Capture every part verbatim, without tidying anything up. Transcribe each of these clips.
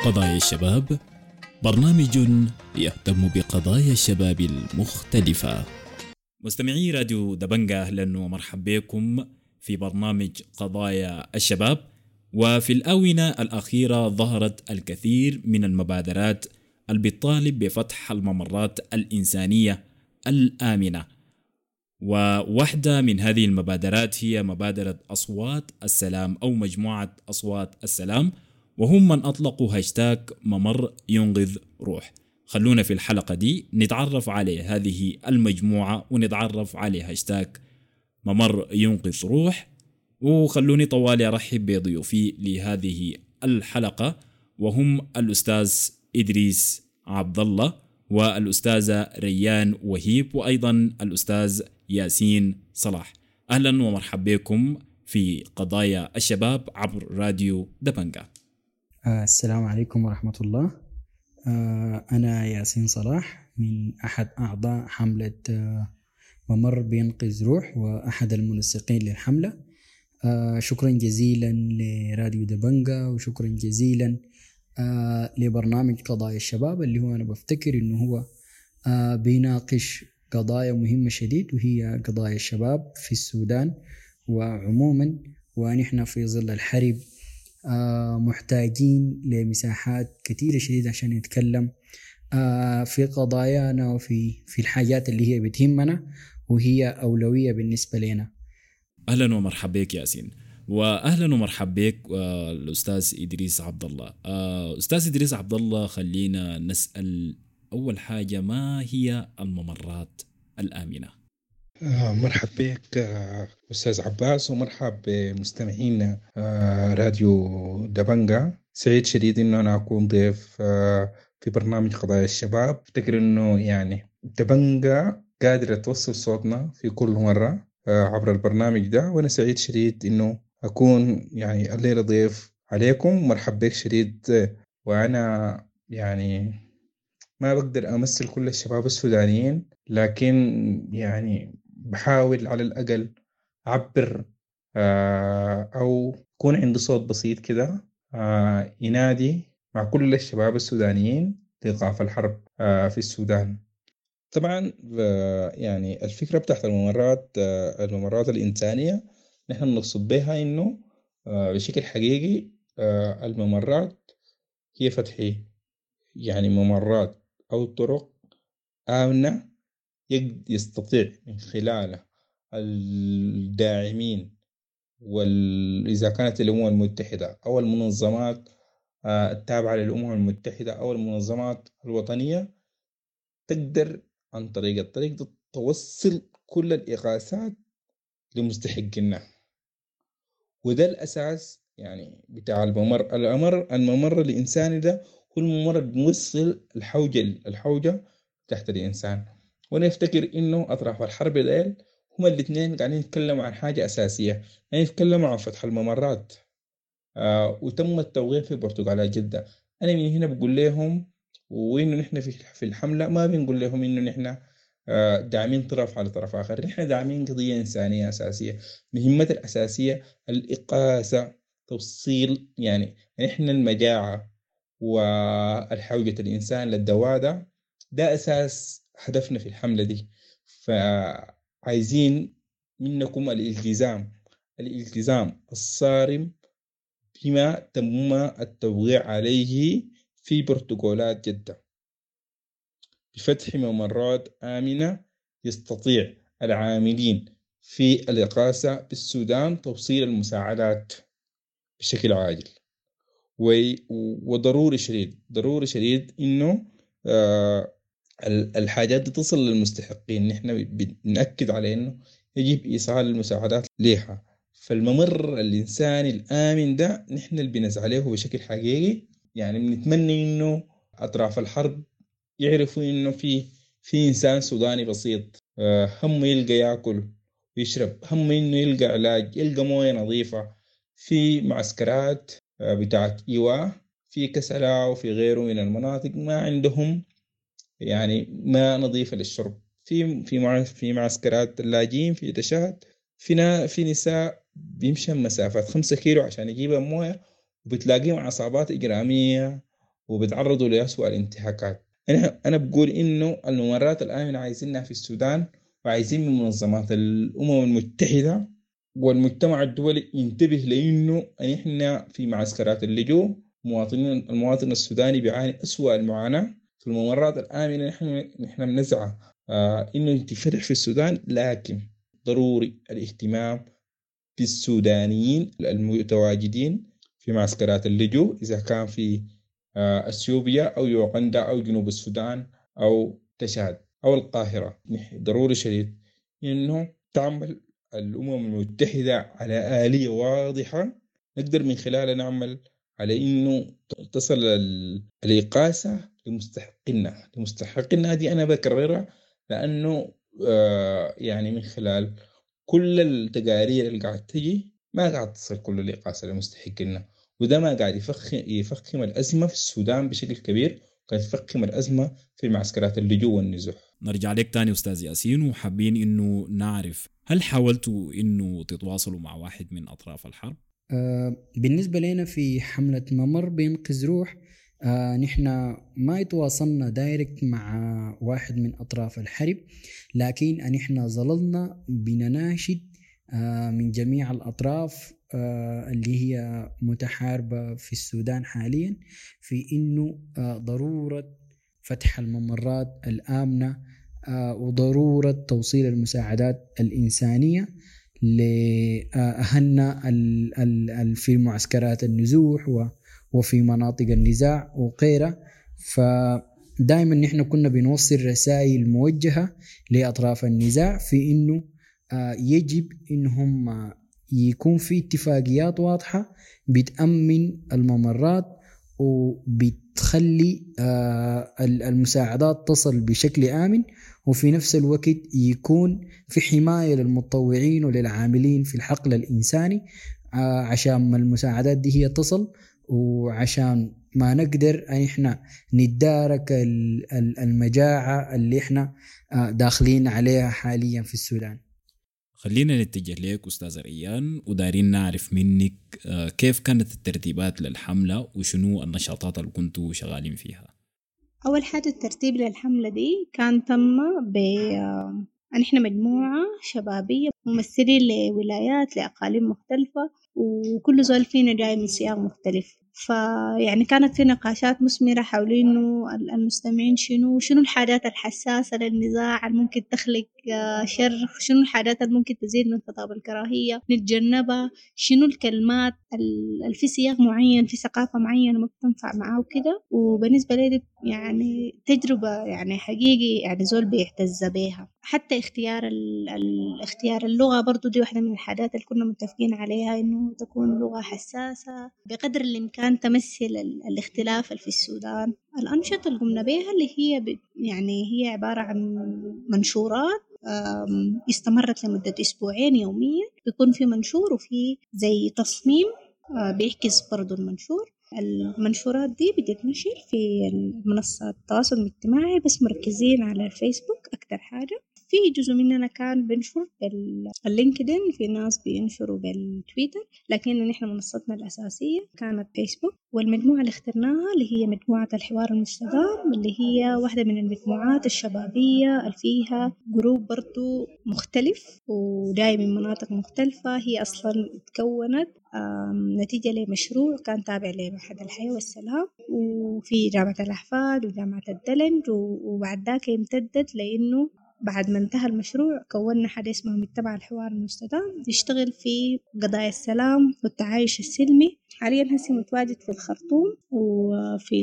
قضايا الشباب، برنامج يهتم بقضايا الشباب المختلفة. مستمعي راديو دبنجة، أهلا ومرحبا بكم في برنامج قضايا الشباب. وفي الآونة الأخيرة ظهرت الكثير من المبادرات اللي بتطالب بفتح الممرات الإنسانية الآمنة، وواحدة من هذه المبادرات هي مبادرة أصوات السلام أو مجموعة أصوات السلام، وهم من أطلقوا هاشتاج ممر ينقذ روح. خلونا في الحلقة دي نتعرف على هذه المجموعة ونتعرف على هاشتاج ممر ينقذ روح. وخلوني طوالي أرحب بضيوفي لهذه الحلقة، وهم الأستاذ إدريس عبد الله والأستاذة ريان وهيب وأيضا الأستاذ ياسين صلاح. أهلا ومرحبا بكم في قضايا الشباب عبر راديو دبنجة. آه السلام عليكم ورحمة الله. آه أنا ياسين صلاح من أحد أعضاء حملة آه ممر بينقذ روح وأحد المنسقين للحملة. آه شكرا جزيلا لراديو دبنجة، وشكرا جزيلا آه لبرنامج قضايا الشباب اللي هو أنا بفتكر إنه هو آه بيناقش قضايا مهمة شديد، وهي قضايا الشباب في السودان وعموما. ونحن في ظل الحرب آه محتاجين لمساحات كثيرة شديدة عشان نتكلم آه في قضايانا وفي في الحاجات اللي هي بتهمنا وهي أولوية بالنسبة لنا. أهلا ومرحبا بك ياسين، وأهلا ومرحبا بك آه الأستاذ إدريس عبد الله. آه أستاذ إدريس عبد الله، خلينا نسأل أول حاجة، ما هي الممرات الآمنة؟ آه مرحب بك آه أستاذ عباس، ومرحب بمستمعين آه راديو دبنجة. سعيد شديد إنه أنا أكون ضيف آه في برنامج قضايا الشباب. أفتكر إنه يعني دبنجة قادرة توصل صوتنا في كل مرة آه عبر البرنامج ده، وأنا سعيد شديد إنه أكون يعني الليلة ضيف عليكم. مرحب بك شديد. وأنا يعني ما بقدر أمثل كل الشباب السودانيين، لكن يعني بحاول على الأقل أعبر آه أو يكون عندي صوت بسيط كده آه ينادي مع كل الشباب السودانيين لإيقاف الحرب آه في السودان. طبعا آه يعني الفكرة بتاعت الممرات آه الممرات الإنسانية نحن نقصد بها إنه آه بشكل حقيقي آه الممرات هي فتح يعني ممرات أو طرق آمنة يستطيع من خلالها الداعمين وإذا كانت الأمم المتحدة أو المنظمات التابعة للأمم المتحدة أو المنظمات الوطنية تقدر عن طريق الطريق ده توصل كل الإغاثات لمستحقينها. وده الأساس يعني بتاع الممر الممر الممر الإنساني ده هو الممر بيوصل الحوجة الحوجة تحت الإنسان. وأنا أفتكر إنه أطراف الحرب ديل هما الاثنين قاعدين يتكلموا عن حاجة أساسية، يعني يتكلموا عن فتح الممرات. آه وتم التوغير في البرتغال جدا. أنا من هنا بقول لهم، وإنه نحن في في الحملة ما بنقول لهم إنه نحن آه داعمين طرف على طرف آخر، نحن داعمين قضية إنسانية أساسية. مهمة الأساسية الإقاسة، توصيل يعني نحن المجاعة والحوجة الإنسان للدواء ده ده أساس هدفنا في الحملة دي. فعايزين منكم الالتزام الالتزام الصارم فيما تم التوقيع عليه في بروتوكولات جدة بفتح ممرات آمنة يستطيع العاملين في الإغاثة بالسودان توصيل المساعدات بشكل عاجل. وضروري شديد ضروري شديد إنه آه الحاجات دي تصل للمستحقين. نحن بنأكد على إنه يجب إيصال المساعدات لها. فالممر الإنساني الآمن ده نحن اللي بنسعى عليه بشكل حقيقي. يعني بنتمنى إنه أطراف الحرب يعرفوا إنه في في إنسان سوداني بسيط آه هم يلقى يأكل ويشرب، هم إنه يلقى علاج، يلقى موية نظيفة في معسكرات آه بتاعت إيواء في كسلا وفي غيره من المناطق ما عندهم يعني ماء نظيفة للشرب. في في في معسكرات اللاجئين في تشاد فينا في نساء بيمشي مسافات خمسة كيلو عشان يجيبوا موية، وبتلاقيهم عصابات إجرامية وبيتعرضوا لأسوأ الانتهاكات. أنا أنا بقول إنه الممرات الآمنة عايزينها في السودان، وعايزين من منظمات الأمم المتحدة والمجتمع الدولي ينتبه لأنه إحنا في معسكرات اللجوء مواطنين المواطن السوداني بيعاني أسوأ المعاناة في الممرات الآمنة. نحن نحن بنسعى آه إنه تنفتح في السودان، لكن ضروري الاهتمام بالسودانيين المتواجدين في معسكرات اللجوء، إذا كان في آه أثيوبيا أو يوغندا أو جنوب السودان أو تشاد أو القاهرة. ضروري شديد إنه تعمل الأمم المتحدة على آلية واضحة نقدر من خلالها نعمل على إنه تصل الإقاسة لمستحقنا. لمستحقنا دي أنا بكررها لأنه آه يعني من خلال كل التقارير اللي قاعد تجي ما قاعد تصل كل الإقاسة لمستحقنا، وده ما قاعد يفخم, يفخم الأزمة في السودان بشكل كبير، وقاعد يفخم الأزمة في معسكرات اللجوء والنزوح. نرجع لك تاني أستاذ ياسين، وحابين إنه نعرف هل حاولتوا إنه تتواصلوا مع واحد من أطراف الحرب؟ آه بالنسبة لنا في حملة ممر بينقذ روح، آه نحن ما يتواصلنا دايركت مع واحد من أطراف الحرب، لكن نحن ظللنا بنناشد آه من جميع الأطراف آه اللي هي متحاربة في السودان حاليا في إنه آه ضرورة فتح الممرات الآمنة آه وضرورة توصيل المساعدات الإنسانية لأهلنا في معسكرات النزوح وفي مناطق النزاع وغيرها. فدائما نحن كنا بنوصل رسائل موجهة لأطراف النزاع في إنه يجب إنهم يكون في اتفاقيات واضحة بتأمن الممرات وبتخلي المساعدات تصل بشكل آمن، وفي نفس الوقت يكون في حماية للمتطوعين وللعاملين في الحقل الإنساني عشان المساعدات دي هي تصل، وعشان ما نقدر أن إحنا ندارك المجاعة اللي إحنا داخلين عليها حاليا في السودان. خلينا نتجه لك أستاذ ريان، ودارين نعرف منك كيف كانت الترتيبات للحملة وشنو النشاطات اللي كنتوا شغالين فيها. أول حاجة الترتيب للحملة دي كان تم ب أن إحنا مجموعة شبابية ممثلين لولايات لأقاليم مختلفة، وكل زول فينا جاي من سياق مختلف. فيعني كانت في نقاشات مثمرة حول إنه المستمعين شنو شنو الحاجات الحساسة للنزاع الممكن تخلق شر، شنو الحاجات الممكن تزيد من خطاب الكراهية نتجنبها، شنو الكلمات اللي في سياق معين في ثقافة معينة ما بتنفع معاه وكده. وبالنسبة لي يعني تجربة يعني حقيقي يعني زول بيعتز بيها. حتى اختيار الاختيار اللغة برضو دي واحدة من الحاجات اللي كنا متفقين عليها، إنه تكون لغة حساسة بقدر الإمكان تمثل الاختلاف اللي في السودان. الأنشطة اللي قمنا بيها اللي هي يعني هي عبارة عن منشورات استمرت لمدة أسبوعين يوميا، بيكون في منشور وفي زي تصميم بيعكس برضو المنشور. المنشورات دي بتتنشر في منصات التواصل الاجتماعي بس مركزين على الفيسبوك أكتر حاجة. في جزء مننا كان بنشر باللينكدين، في ناس بينشروا بالتويتر، لكن نحن منصتنا الأساسية كانت فيسبوك. والمجموعة اللي اخترناها اللي هي مجموعة الحوار المستدام، اللي هي واحدة من المجموعات الشبابية اللي فيها جروب برضو مختلف وجاي من مناطق مختلفة. هي أصلا تكونت نتيجة لمشروع كان تابع لمعهد الحياة والسلام وفي جامعة الأحفاد وجامعة الدلنج، وبعد ذاك امتدت لأنه بعد ما انتهى المشروع كونا حاجة اسمها مجتمع الحوار المستدام يشتغل في قضايا السلام والتعايش السلمي. حاليا هسي متواجد في الخرطوم وفي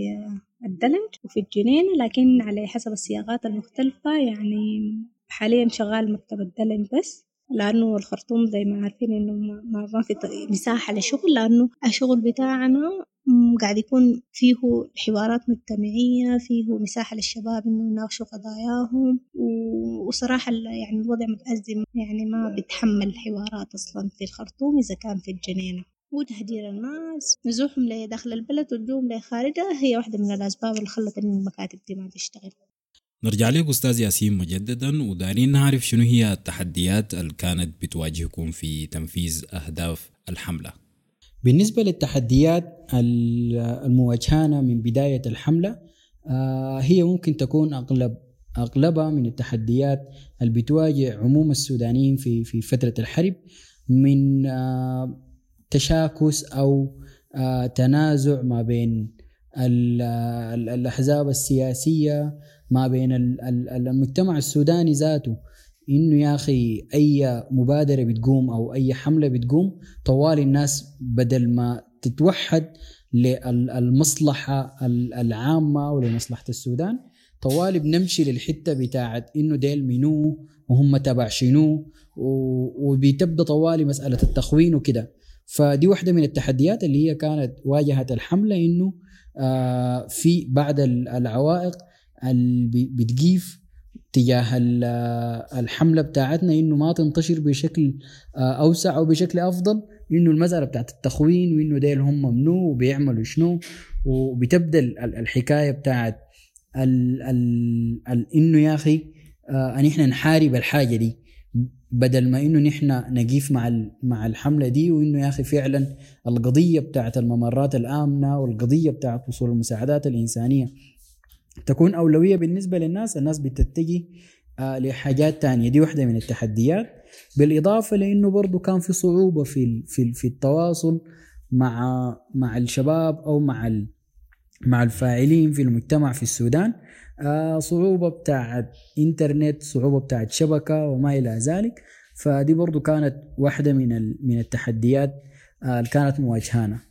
الدلنج وفي الجنينة، لكن على حسب الصياغات المختلفة. يعني حاليا شغال مكتب الدلنج بس، لأنه الخرطوم زي ما عارفين إنه ما ما في مساحة لشغل، لأنه الشغل بتاعنا قاعد يكون فيه حوارات مجتمعية، فيه مساحة للشباب إنه يناقشوا قضاياهم. وصراحة يعني الوضع متأزم، يعني ما بيتحمل حوارات أصلا في الخرطوم إذا كان في الجنينة. وتهجير الناس نزوحهم لداخل البلد ولجوهم لخارجها هي واحدة من الأسباب اللي خلت إن المكاتب دي ما تشتغل. نرجع لك أستاذ ياسين مجددا، ودارين نعرف شنو هي التحديات اللي كانت بتواجهكم في تنفيذ أهداف الحملة. بالنسبة للتحديات المواجهانة من بداية الحملة، هي ممكن تكون أغلب أغلبها من التحديات اللي بتواجه عموم السودانيين في في فترة الحرب، من تشاكس أو تنازع ما بين الأحزاب السياسية، ما بين المجتمع السوداني ذاته، إنه يا أخي أي مبادرة بتقوم أو أي حملة بتقوم طوال الناس بدل ما تتوحد للمصلحة العامة ولمصلحة السودان، طوال بنمشي للحتة بتاعت إنه ديل منو وهم تبع شنو، وبتبدأ طوالي مسألة التخوين وكده. فدي واحدة من التحديات اللي هي كانت واجهت الحملة، إنه آه في بعض العوائق اللي بتقيف تجاه الحملة بتاعتنا إنه ما تنتشر بشكل آه أوسع أو بشكل أفضل، إنه المسألة بتاعت التخوين وإنه ديل هم منو وبيعملوا شنو، وبتبدأ الحكاية بتاعت ال ال ال إنه يا أخي آه أن إحنا نحارب الحاجة دي بدل ما إنه نحن نقيف مع مع الحملة دي، وإنه يا أخي فعلا القضية بتاعت الممرات الآمنة والقضية بتاعت وصول المساعدات الإنسانية تكون أولوية بالنسبة للناس. الناس بتتجه آه لحاجات تانية. دي واحدة من التحديات، بالإضافة لأنه برضو كان في صعوبة في في في التواصل مع مع الشباب أو مع مع الفاعلين في المجتمع في السودان، آه صعوبة بتاعت إنترنت، صعوبة بتاعت شبكة وما إلى ذلك. فدي برضو كانت واحدة من من التحديات آه اللي كانت مواجهانا.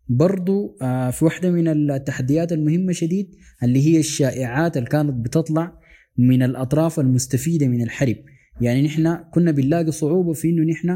برضو آه في واحدة من التحديات المهمة شديد اللي هي الشائعات اللي كانت بتطلع من الأطراف المستفيدة من الحرب. يعني نحن كنا بنلاقي صعوبة في إنه نحن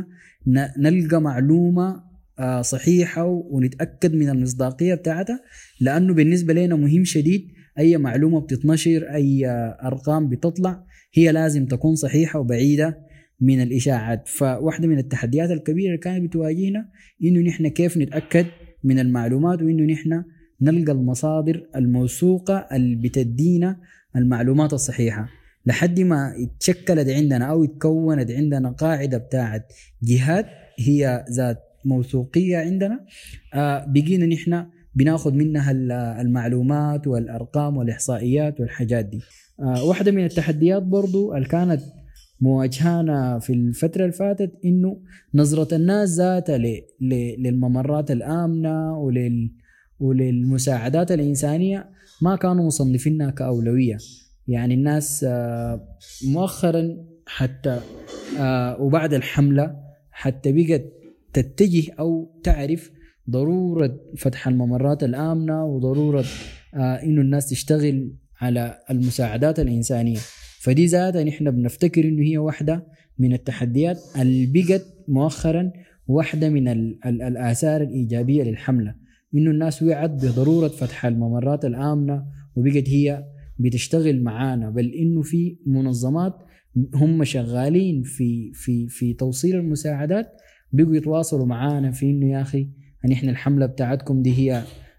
نلقى معلومة آه صحيحة ونتأكد من المصداقية بتاعتها، لأنه بالنسبة لنا مهم شديد أي معلومة بتتنشر، أي أرقام بتطلع، هي لازم تكون صحيحة وبعيدة من الإشاعات. فواحدة من التحديات الكبيرة اللي كانت بتواجهنا إنه نحن كيف نتأكد من المعلومات، وإنه نحن نلقى المصادر الموثوقة اللي بتدينا المعلومات الصحيحة، لحد ما اتشكلت عندنا أو اتكونت عندنا قاعدة بتاعت جهات هي ذات موثوقية عندنا. آه بقينا نحن بناخد منها المعلومات والأرقام والإحصائيات والحاجات دي. آه واحدة من التحديات برضو اللي كانت مواجهانا في الفترة اللي فاتت إنه نظرة الناس ذاتها للممرات الآمنة ولل وللمساعدات الإنسانية ما كانوا مصنفينها كأولوية. يعني الناس آه مؤخرا حتى آه وبعد الحملة حتى بقت تتجه أو تعرف ضرورة فتح الممرات الآمنة وضرورة آه إنه الناس تشتغل على المساعدات الإنسانية. فدي ذاتها نحن بنفتكر إنه هي واحدة من التحديات اللي بقت مؤخرا واحدة من ال ال الآثار الإيجابية للحملة، إنه الناس وعت بضرورة فتح الممرات الآمنة وبقت هي بتشتغل معانا، بل إنه في منظمات هم شغالين في في في توصيل المساعدات بيقوا يتواصلوا معانا في إنه يا أخي أن إحنا الحملة بتاعتكم دي هي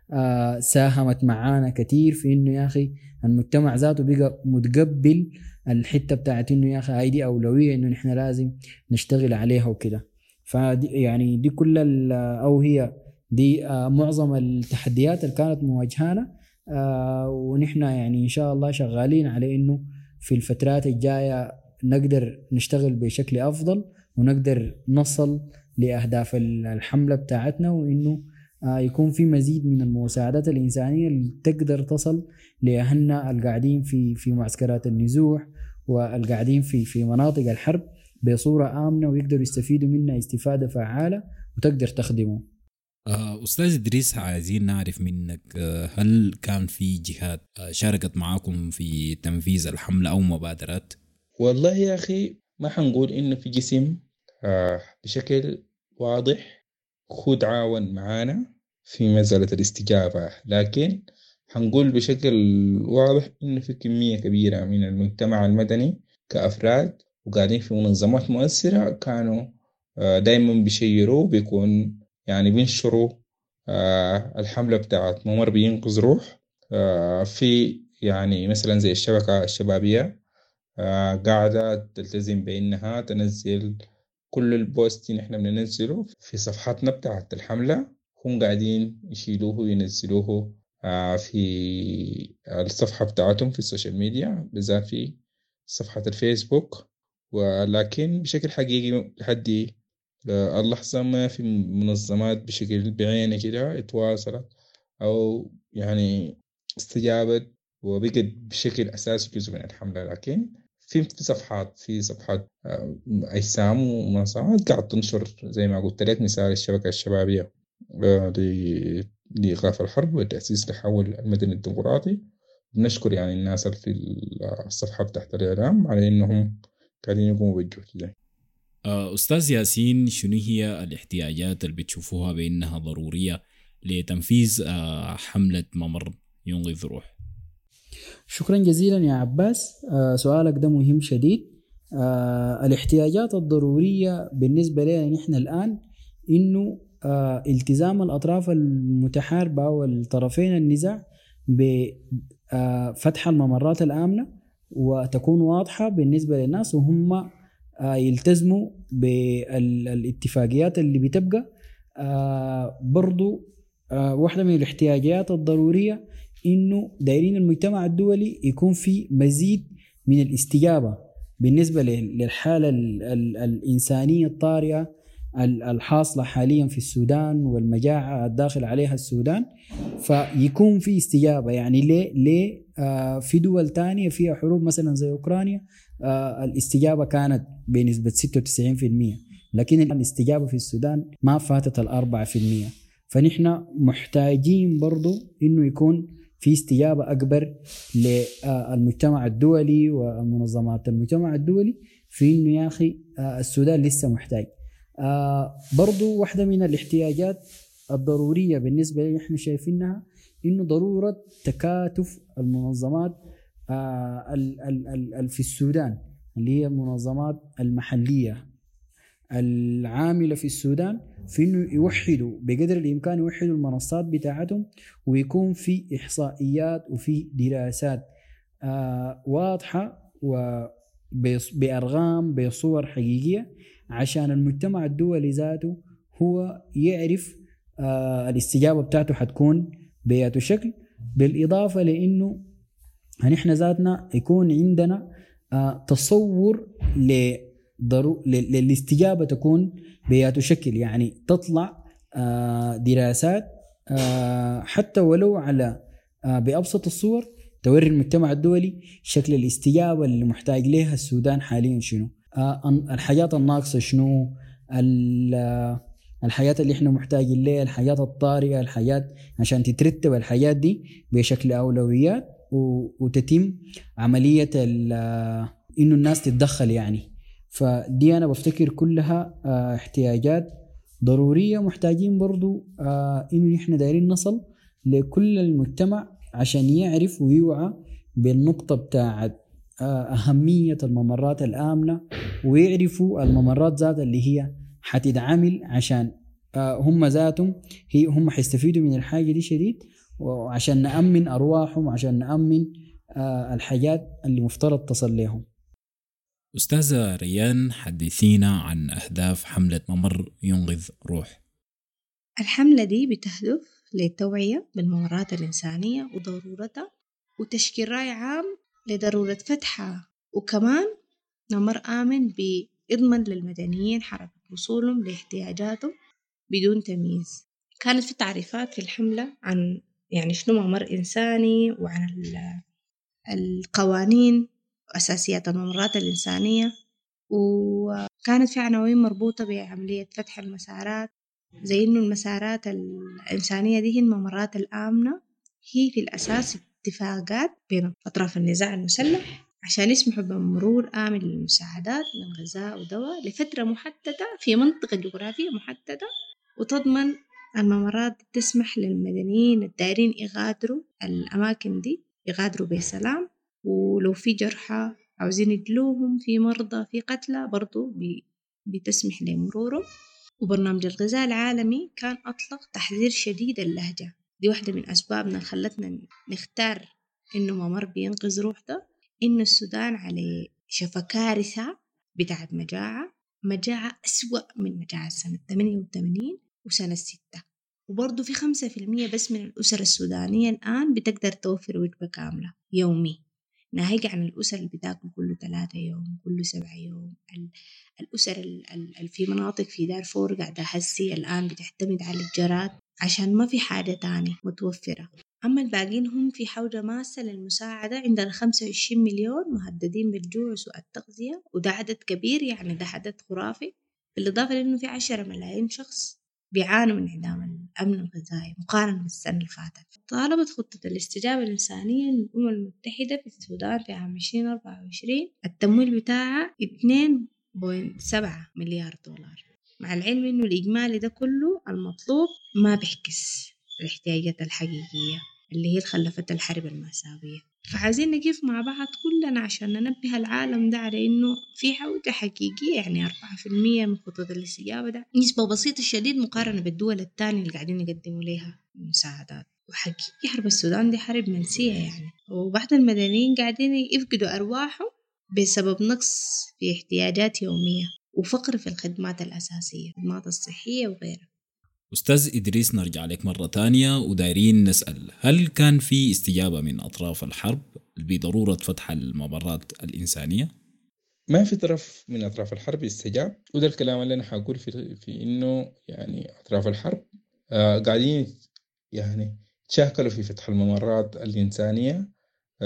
آه ساهمت معانا كتير في إنه يا أخي المجتمع ذاته بقى متقبل الحتة بتاعت إنه يا أخي هاي دي أولوية إنه نحن لازم نشتغل عليها وكده. فدي يعني دي كل أو هي دي آه معظم التحديات اللي كانت مواجهانا، آه ونحن يعني إن شاء الله شغالين على إنه في الفترات الجاية نقدر نشتغل بشكل أفضل ونقدر نصل لأهداف الحملة بتاعتنا، وإنه آه يكون في مزيد من المساعدات الإنسانية اللي تقدر تصل لأهلنا القاعدين في في معسكرات النزوح والقاعدين في في مناطق الحرب بصورة آمنة ويقدروا يستفيدوا منها استفادة فعالة وتقدر تخدمه. أستاذ إدريس، عايزين نعرف منك هل كان في جهات شاركت معاكم في تنفيذ الحملة أو مبادرات؟ والله يا أخي ما حنقول إنه في جسم آه بشكل واضح هو تعاون معانا في مسألة الاستجابة، لكن حنقول بشكل واضح إنه في كمية كبيرة من المجتمع المدني كأفراد وقاعدين في منظمات مؤثرة كانوا آه دايما بيشيروا بيكون يعني بينشروا آه الحملة بتاعت ممر بينقذ روح آه في يعني مثلا زي الشبكة الشبابية آه قاعدة تلتزم بأنها تنزل كل البوست نحن بننزله في صفحاتنا بتاعت الحملة هم قاعدين يشيلوه وينزلوه في الصفحة بتاعتهم في السوشيال ميديا، بالذات في صفحة الفيسبوك. ولكن بشكل حقيقي لحد اللحظة ما في منظمات بشكل بعينة كده اتواصلت أو يعني استجابت وبقت بشكل أساسي جزء من الحملة. لكن في في صفحات في صفحات أجسام ومنظمات قاعد تنشر زي ما قلت لك مثال الشبكة الشبابية لإيقاف الحرب والتأسيس لحول المدني الديمقراطي. بنشكر يعني الناس اللي في الصفحة تحت الإعلام على إنهم قاعدين يقوموا بالجهد ده. أستاذ ياسين، شنو هي الاحتياجات اللي بتشوفوها بأنها ضرورية لتنفيذ حملة ممر ينقذ روح؟ شكرا جزيلا يا عباس. آه سؤالك ده مهم شديد. آه الاحتياجات الضرورية بالنسبة لنا نحن الآن إنه آه التزام الأطراف المتحاربة والطرفين النزاع بفتح الممرات الآمنة وتكون واضحة بالنسبة للناس، وهم آه يلتزموا بالاتفاقيات اللي بتبقى. آه برضو آه واحدة من الاحتياجات الضرورية إنه دايرين المجتمع الدولي يكون في مزيد من الاستجابة بالنسبة للحالة الإنسانية الطارئة الحاصلة حاليا في السودان والمجاعة الداخل عليها السودان، فيكون في استجابة. يعني ليه ليه آه في دول تانية فيها حروب مثلا زي أوكرانيا آه الاستجابة كانت بنسبة ستة وتسعين بالمئة، لكن الاستجابة في السودان ما فاتت الأربعة في المئة. فنحن محتاجين برضو إنه يكون في استجابة أكبر للمجتمع الدولي ومنظمات المجتمع الدولي في إنه يا أخي السودان لسه محتاج. برضو واحدة من الاحتياجات الضرورية بالنسبة لي نحن شايفينها إنه ضرورة تكاتف المنظمات في السودان اللي هي المنظمات المحلية العاملة في السودان في إنه يوحدوا بقدر الإمكان يوحدوا المنصات بتاعتهم، ويكون في إحصائيات وفي دراسات آه واضحة وبأرقام بصور حقيقية عشان المجتمع الدولي ذاته هو يعرف آه الاستجابة بتاعته حتكون بياته شكل. بالإضافة لأنه نحن ذاتنا يكون عندنا آه تصور ل ضرو... للاستجابة تكون بياته شكل، يعني تطلع آه دراسات آه حتى ولو على آه بأبسط الصور توري المجتمع الدولي شكل الاستجابة اللي محتاج لها السودان حاليا شنو، آه الحاجات الناقصة شنو، الحاجات اللي احنا محتاجين لها، الحاجات الطارئة، الحاجات عشان تترتب الحاجات دي بشكل أولويات وتتم عملية إنه الناس تتدخل. يعني فدي أنا بفتكر كلها اه احتياجات ضرورية. محتاجين برضو اه إنه نحن دايرين نصل لكل المجتمع عشان يعرف ويوعى بالنقطة بتاعت اه أهمية الممرات الآمنة، ويعرفوا الممرات ذات اللي هي حتدعمل عشان اه هم ذاتهم هي هم حيستفيدوا من الحاجة دي شديد، وعشان نأمن أرواحهم وعشان نأمن اه الحاجات اللي مفترض تصل لهم. أستاذة ريان، حدثينا عن أهداف حملة ممر ينقذ روح. الحملة دي بتهدف للتوعية بالممرات الإنسانية وضرورتها، وتشكيل رأي عام لضرورة فتحها، وكمان ممر آمن بيضمن للمدنيين حركة وصولهم لاحتياجاتهم بدون تمييز. كانت في تعريفات في الحملة عن يعني شنو ممر إنساني، وعن القوانين وأساسيات الممرات الإنسانية، وكانت في عناوين مربوطة بعملية فتح المسارات، زي إنه المسارات الإنسانية دي هي الممرات الآمنة، هي في الأساس اتفاقات بين أطراف النزاع المسلح عشان يسمحوا بمرور آمن للمساعدات من غذاء ودواء لفترة محددة في منطقة جغرافية محددة، وتضمن الممرات تسمح للمدنيين الدائرين يغادروا الأماكن دي يغادروا بسلام، ولو في جرحى عاوزين يدلوهم، في مرضى، في قتلى، برضو بتسمح لمرورهم. وبرنامج الغذاء العالمي كان أطلق تحذير شديد اللهجة. دي واحدة من أسبابنا خلتنا نختار إنه ممر بينقذ روح ده، إنه السودان على شفا كارثة بتاعت مجاعة، مجاعة أسوأ من مجاعة سنة ثمانية وثمانين وسنة ستة. وبرضو في خمسة في المية بس من الأسر السودانية الآن بتقدر توفر وجبة كاملة يومي، ناهيك عن الأسر اللي بتاكل كل ثلاثة يوم كل سبعة يوم. الأسر اللي في مناطق في دارفور قاعدة هسي الآن بتعتمد على الجراد عشان ما في حاجة تانية متوفرة. أما الباقين هم في حوجة ماسة للمساعدة. عندنا خمسة وعشرين مليون مهددين بالجوع وسوء التغذية، وده عدد كبير، يعني ده عدد خرافي، بالإضافة لأنه في عشرة ملايين شخص بيعانوا من انعدام الأمن الغذائي مقارنة بالسنة اللي فاتت. طالبت خطة الاستجابة الإنسانية للأمم المتحدة في السودان في عام عشرين أربعة وعشرين التمويل بتاعها اثنين فاصلة سبعة مليار دولار، مع العلم إنه الإجمالي ده كله المطلوب ما بيحكس الاحتياجات الحقيقية اللي هي خلفت الحرب المأساوية. فعايزين نقف مع بعض كلنا عشان ننبه العالم ده على إنه في حوجة حقيقية. يعني أربعة في المية من خطط الاستجابة ده نسبة بسيطة شديد مقارنة بالدول التانية اللي قاعدين يقدموا لها مساعدات. وحقيقي حرب السودان دي حرب منسية يعني، وبعض المدنيين قاعدين يفقدوا أرواحهم بسبب نقص في احتياجات يومية وفقر في الخدمات الأساسية، الخدمات الصحية وغيرها. أستاذ إدريس، نرجع لك مرة تانية ودايرين نسأل، هل كان في استجابة من أطراف الحرب بضرورة فتح الممرات الإنسانية؟ ما في طرف من أطراف الحرب استجاب، وده الكلام اللي أنا حقول في, في إنه يعني أطراف الحرب آه قاعدين يعني تشاكلوا في فتح الممرات الإنسانية،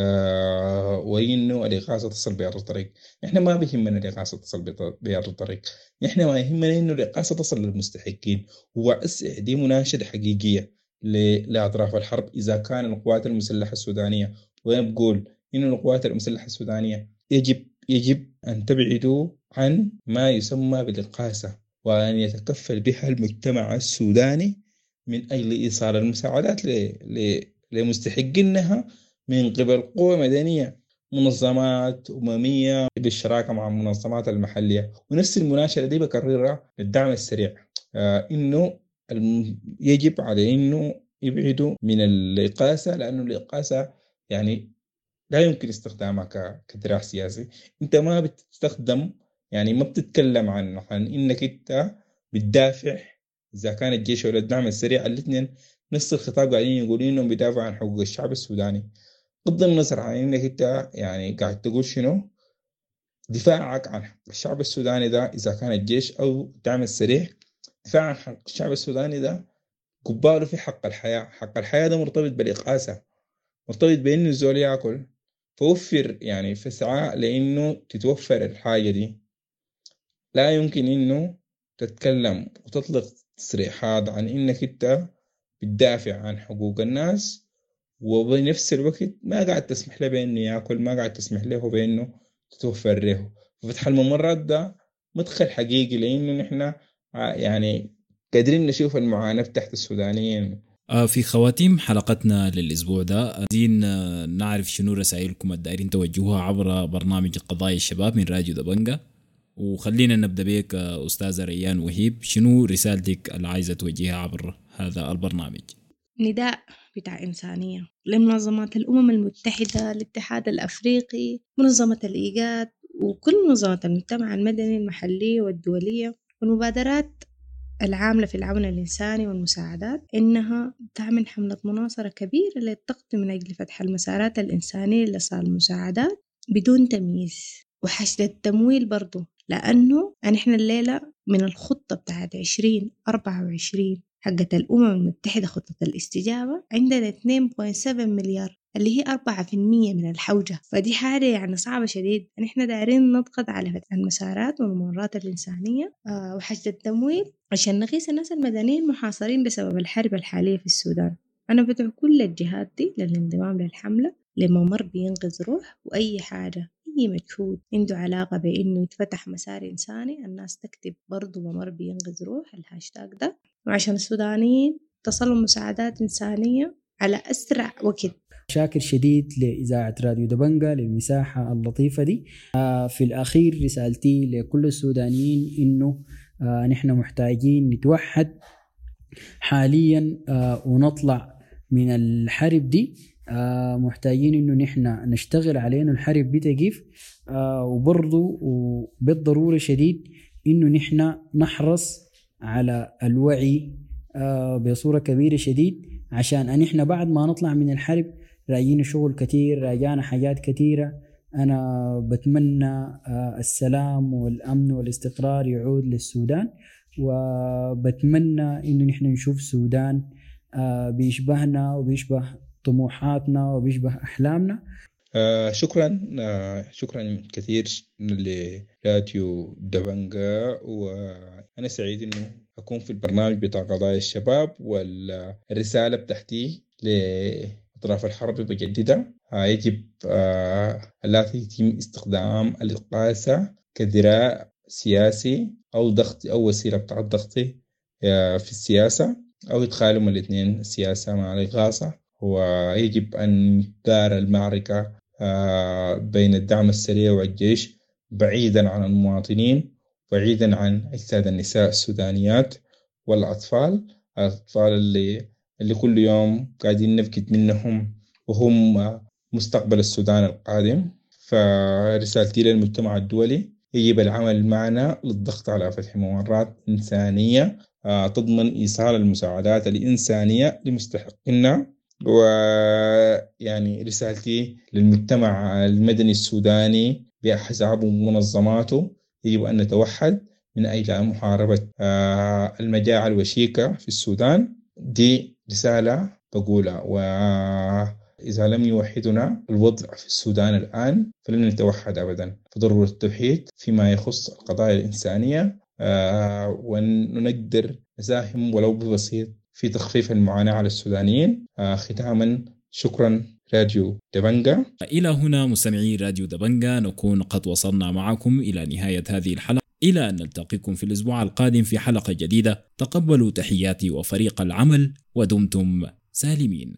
آه وإنه الإغاثة تصل بأرض الطريق. إحنا ما بيهمنا الإغاثة تصل بأرض الطريق، إحنا ما يهمنا إنه الإغاثة تصل للمستحقين. وعس دي مناشدة حقيقية لأطراف الحرب. إذا كان القوات المسلحة السودانية، وأنا بقول إنه القوات المسلحة السودانية يجب يجب أن تبعدوا عن ما يسمى بالإغاثة، وأن يتكفل بها المجتمع السوداني من أجل إيصال المساعدات لمستحقينها من قبل قوى مدنية، منظمات أممية بالشراكة مع المنظمات المحلية. ونفس المناشدة دي بكررها للدعم السريع، آه إنه يجب على إنه يبعدوا من الإغاثة، لأنه الإغاثة يعني لا يمكن استخدامها كدراع سياسي. انت ما بتستخدم، يعني ما بتتكلم عن عن انك انت بتدافع. اذا كان الجيش ولا الدعم السريع الاثنين نفس الخطاب قاعدين يقولون انهم بيدافعوا عن حقوق الشعب السوداني، بغض النظر عن انك انت يعني قاعد تقول شنو دفاعك عن حق الشعب السوداني ده، اذا كان الجيش او الدعم السريع. دفاع عن حق الشعب السوداني ده قباله في حق الحياة. حق الحياة ده مرتبط بالإقاسة، مرتبط بأنه الزول يأكل، فوفر يعني فسعى لأنه تتوفر الحاجة دي. لا يمكن أنه تتكلم وتطلق تصريحات عن أنك أنت بتدافع عن حقوق الناس وبنفس الوقت ما قاعد تسمح له بأنه يأكل، ما قاعد تسمح له بأنه تتوفر له. فتح الممرات ده مدخل حقيقي، لأنه نحن يعني قادرين نشوف المعاناة تحت السودانيين. في خواتيم حلقتنا للأسبوع ده عايزين نعرف شنو رسائلكم الدائرين توجهوها عبر برنامج قضايا الشباب من راديو دبنجة. وخلينا نبدأ بك أستاذة ريان وهيب، شنو رسالتك اللي عايزة توجهها عبر هذا البرنامج؟ نداء بتاع إنسانية لمنظمات الأمم المتحدة، الاتحاد الأفريقي، منظمة الإيجاد، وكل منظمات المجتمع المدني المحلية والدولية والمبادرات العاملة في العون الإنساني والمساعدات، إنها تعمل حملة مناصرة كبيرة للتقدم من أجل فتح المسارات الإنسانية لإيصال المساعدات بدون تمييز، وحشد التمويل برضو، لأنه نحن الليلة من الخطة بتاعت عشرين أربعة وعشرين حقت الأمم المتحدة خطة الاستجابة عندنا اثنين فاصلة سبعة مليار اللي هي أربعة في المية من الحوجة. فدي حاجة يعني صعبة شديد. نحن دايرين نضغط على فتح المسارات والممرات الإنسانية آه وحشد التمويل عشان نقيس الناس المدنيين المحاصرين بسبب الحرب الحالية في السودان. أنا بدعو كل الجهات دي للانضمام للحملة لممر بينقذ روح، وأي حاجة أي مجهود عنده علاقة بأنه يتفتح مسار إنساني الناس تكتب برضو ممر بينقذ روح الهاشتاج ده، وعشان السودانيين تصلوا مساعدات إنسانية على أسرع وقت. شاكر شديد لإذاعة راديو دبنجة للمساحة اللطيفة دي. آه في الأخير رسالتي لكل السودانيين إنه آه نحن محتاجين نتوحد حاليا آه ونطلع من الحرب دي. آه محتاجين إنه نحن نشتغل على إنه الحرب دي تقف، آه وبرضو وبالضرورة شديد إنه نحن نحرص على الوعي بصورة كبيرة شديد، عشان أن إحنا بعد ما نطلع من الحرب راجينا شغل كتير، راجعنا حاجات كتيرة. أنا بتمنى السلام والأمن والاستقرار يعود للسودان، وبتمنى إنه نحن نشوف سودان بيشبهنا وبيشبه طموحاتنا وبيشبه أحلامنا. آه شكرا آه شكرا كثير لراديو دبنجا، وأنا سعيد إنه أكون في البرنامج بتاع قضايا الشباب، والرسالة بتحتي لأطراف الحرب المتجددة آه يجب آه لا يتم استخدام الإقاصة كذراع سياسي أو ضغط أو وسيلة بتاع الضغط آه في السياسة، أو يدخلهم الاثنين السياسة مع الإغاثة. ويجب أن تدار المعركة بين الدعم السريع والجيش بعيدا عن المواطنين، بعيدا عن أجساد النساء السودانيات والأطفال، الأطفال اللي, اللي كل يوم قاعدين نفقد منهم وهم مستقبل السودان القادم. فرسالتي للمجتمع الدولي يجب العمل معنا للضغط على فتح ممرات إنسانية تضمن إيصال المساعدات الإنسانية لمستحقنا. ويعني رسالتي للمجتمع المدني السوداني بأحزابه ومنظماته، يجب أن نتوحد من أجل محاربة المجاعة الوشيكة في السودان. دي رسالة بقولها، وإذا لم يوحدنا الوضع في السودان الآن فلن نتوحد أبدا. فضرورة التوحيد فيما يخص القضايا الإنسانية، ونقدر نساهم ولو ببسيط في تخفيف المعاناة على السودانيين. آه ختاما شكرا راديو دبنجا. إلى هنا مستمعي راديو دبنجا نكون قد وصلنا معكم إلى نهاية هذه الحلقة، إلى أن نلتقيكم في الأسبوع القادم في حلقة جديدة. تقبلوا تحياتي وفريق العمل ودمتم سالمين.